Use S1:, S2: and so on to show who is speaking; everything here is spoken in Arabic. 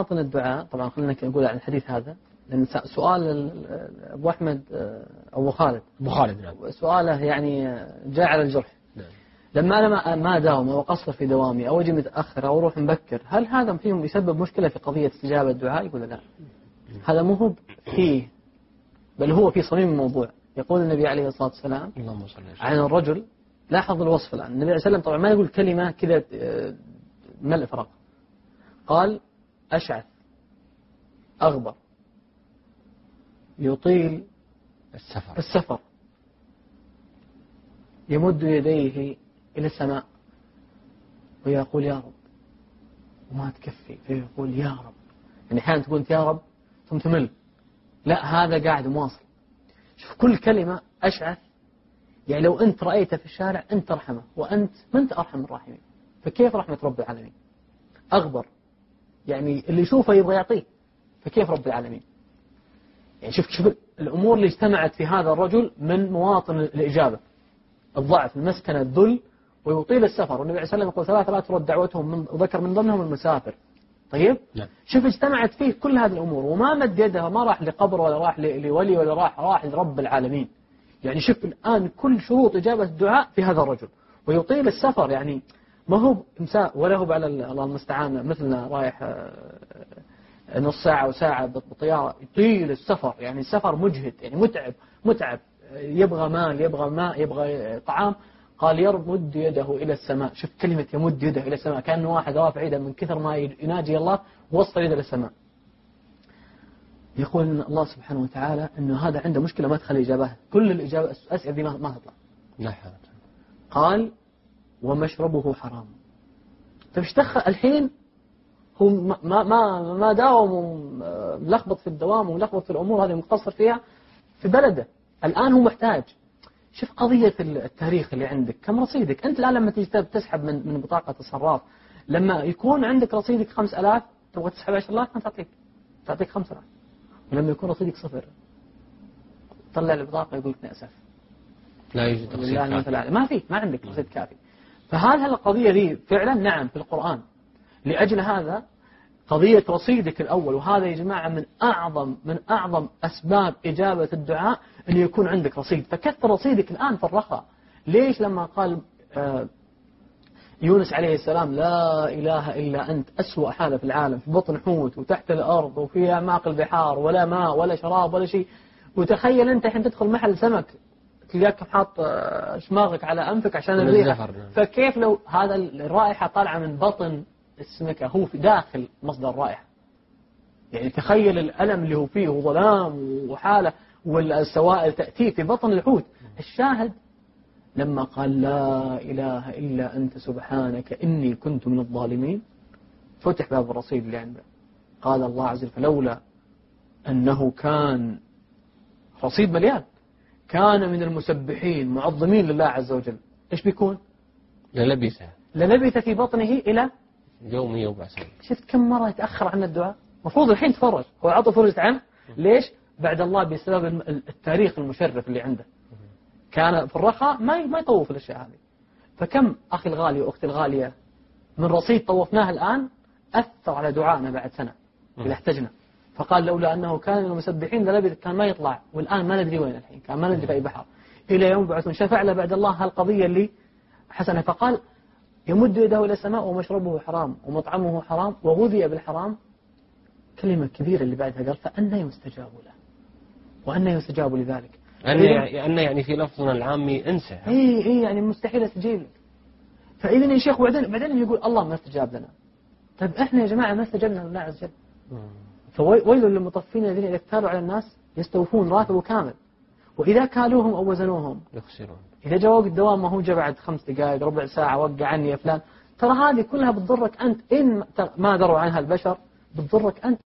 S1: بطن الدعاء طبعا خلينا نقول عن الحديث هذا، لأن سؤال أبو أحمد أبو خالد
S2: نعم.
S1: سؤاله يعني جاء على الجرح.
S2: نعم.
S1: لما أنا ما داوم أو أقصر في دوامي أو أجي متأخر أو أروح مبكر، هل هذا فيهم يسبب مشكلة في قضية استجابة الدعاء؟ يقول لا، هذا مو هو فيه، بل هو في صميم الموضوع. يقول النبي عليه الصلاة والسلام عن الرجل، لاحظ الوصف الآن، النبي عليه الصلاة والسلام طبعا ما يقول كلمة كذا ملء فراغ، قال أشعث أغبر يطيل السفر يمد يديه إلى السماء ويقول يا رب، وما تكفي فيقول يا رب. يعني أحيانا تقول يا رب ثم تمل، لا هذا قاعد مواصل. شوف كل كلمة أشعث، يعني لو أنت رأيته في الشارع أنت ترحمه، وأنت ما أنت أرحم الراحمين، فكيف رحمة رب العالمين؟ أغبر، يعني اللي يشوفه يبغى يعطيه، فكيف رب العالمين؟ يعني شوف الأمور اللي اجتمعت في هذا الرجل من مواطن الإجابة، الضعف، المسكنة، الذل، ويطيل السفر. والنبي عليه الصلاة والسلام يقول 3 لا ترد دعوتهم، وذكر من ضمنهم المسافر. طيب
S2: نعم.
S1: شوف اجتمعت فيه كل هذه الأمور، وما مد يده، ما راح لقبر ولا راح لولي ولا راح لرب العالمين. يعني شوف الآن كل شروط إجابة الدعاء في هذا الرجل، ويطيل السفر، يعني ما هو مساء ولا هو على الله المستعان مثلنا رايح نص ساعة أو ساعة بطيارة، يطيل السفر، يعني السفر مجهد، يعني متعب، يبغى مال، يبغى ماء، يبغى طعام. قال يمد يده إلى السماء. شوف كلمة يمد يده إلى السماء، كأنه واحد رافع يده من كثر ما يناجي الله ووصل يده إلى السماء. يقول إن الله سبحانه وتعالى إنه هذا عنده مشكلة ما تخلي إجابة، كل الإجابة الأسئلة دي ما تطلع. قال ومشربه حرام. طيب ايش دخل الحين؟ هو ما داوم وملخبط في الدوام وملخبط في الأمور هذه مقصر فيها في بلده، الآن هو محتاج. شوف قضية التاريخ اللي عندك، كم رصيدك أنت الآن لما تيجي تسحب من بطاقة الصراف، لما يكون عندك رصيدك 5000 تبغى تسحب 10000 ما تعطيك 5000، ولما يكون رصيدك 0 طلع البطاقة يقول لك نأسف
S2: لا يوجد رصيد
S1: كافي، ما عندك رصيد كافي. فهذه القضية دي فعلا نعم في القرآن. لأجل هذا قضية رصيدك الأول، وهذا يا جماعة من أعظم أسباب إجابة الدعاء أن يكون عندك رصيد. فكثر رصيدك الآن في الرخاء. ليش لما قال يونس عليه السلام لا إله إلا أنت، أسوأ حالة في العالم، في بطن حوت وتحت الأرض وفي أعماق البحار، ولا ماء ولا شراب ولا شيء، وتخيل أنت الحين تدخل محل سمك تلاقيك حاط شماغك على أنفك عشان الريحة، فكيف لو هذا الرائحة طالعة من بطن السمكة، هو في داخل مصدر الرائحة. يعني تخيل الألم اللي هو فيه وظلام وحالة، والسوائل تأتي في بطن الحوت. الشاهد لما قال لا إله إلا أنت سبحانك إني كنت من الظالمين، فتح باب الرصيد اللي عنده. قال الله عز وجل فلولا أنه كان رصيد مليان، كان من المسبحين معظمين لله عز وجل، إيش بيكون؟ للبث في بطنه إلى
S2: يوم يبعث.
S1: شفت كم مرة يتأخر عن الدعاء؟ مفروض الحين تفرج، هو عطوا فرجت عنه. ليش؟ بعد الله بسبب التاريخ المشرف اللي عنده، كان في الرخاء ما يطوف الأشياء هذه. فكم أخي الغالي وأختي الغالية من رصيد طوفناه الآن أثر على دعائنا بعد سنة إذا احتجنا. فقال لولا أنه كان من المسبحين للبث، كان ما يطلع، والآن ما ندري وين الحين، كان ما ندري في أي بحر إلى يوم بعثون. شفع له بعد الله هالقضية اللي حسنة. فقال يمد يده إلى السماء ومشربه حرام ومطعمه حرام وغذي بالحرام. كلمة كبيرة اللي بعدها قال فأنا يستجاب له وأنا يستجاب لذلك.
S2: أن يعني في لفظنا العامي انسى.
S1: إيه يعني مستحيل استجيب. فإذن يا شيخ بعدين يقول الله ما استجاب لنا. طيب إحنا يا جماعة ما استجبنا لله عز وجل. فويل للمطفين الذين إذا اكتالوا على الناس يستوفون راتبه كامل، وإذا كالوهم أو وزنوهم
S2: يخسرون.
S1: إذا جاء وقت الدوام ما هو جاء بعد 5 دقائق ربع ساعة وقع عني يا فلان، ترى هذه كلها بتضرك أنت إن ما دروا عنها البشر، بتضرك أنت.